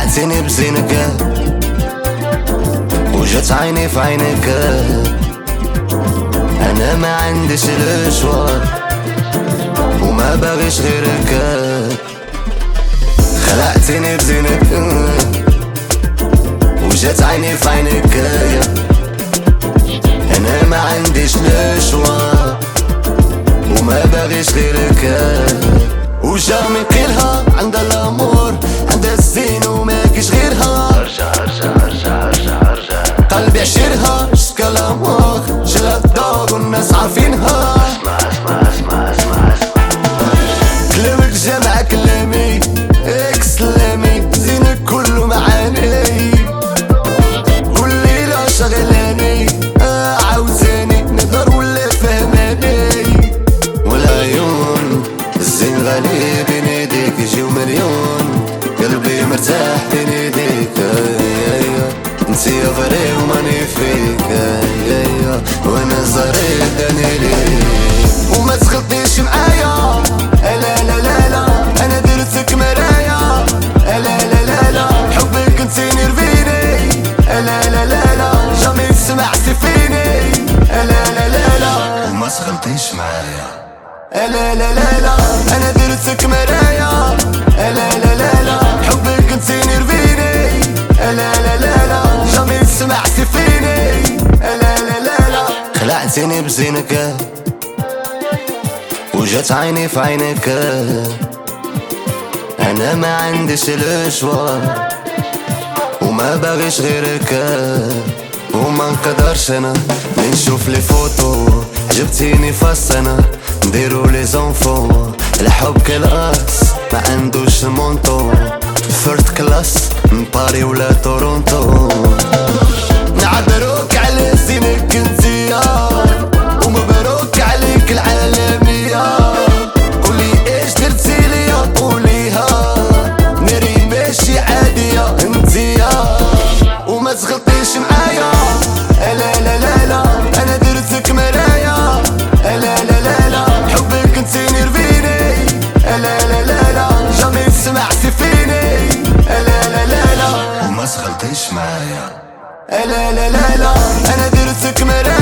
خلعتني بزينك وجت عيني في عينك. انا ما عنديش الاشوار وما باغيش غيرك. خلعتني بزينك وجت عيني في عينك. انا ما عنديش الاشوار وما باغيش غيرك. وجا من قيلها عندها الامور، عندها الزين وما كيش غيرها. قلبي عشيرها شكا لامور، جلا الدار والناس عارفينها. كلامك جامع كلامي اكسلامي، زينك كله معاني. كل ليلة شغلاني عاوزاني نقدر ولا فهماني. والعيون الزين غالي بين ايديك يجيو مليون، قلبي مرتاح بين ايديك. انتي يا فري وماني فيك، وانا زريت اني ليك. وما تخلطنيش معايا لا لا لا لا، انا درتك مرايا لا لا لا لا. حبك انتي نرفيني لا لا لا لا، جامي سمعتي فيني لا لا لا لا. وما تخلطيش معايا لا لا لا لا، انا درتك مرايا لا لا لا لا. حبك انتي نرفيني لا لا لا لا، جامي سمعتي فيني لا لا لا لا. خلعتني بزينك وجت عيني في عينك. انا ما عنديش الاشوار وما باغيش غيرك. وما نقدرش انا نشوف لي فوتو، جبتيني فالسنة نديرو لي زونفون. الحب كلاس ما عندوش المونطو، فرد كلاس من باري ولا تورونتو. نعذروك على زينك انتيا ومبروك عليك العالمية. قولي ايش درتي ليا قوليها، ناري ماشي عادية انتيا. وما تغلطيش معايا لا لا لا لا، انا درتك مرايا لا لا لا لا. حبك انتي نرفيني لا لا لا لا، جامي سمعتي فيني لا لا لا لا. وما تغلطيش معايا لا لا لا لا، انا درتك مرايا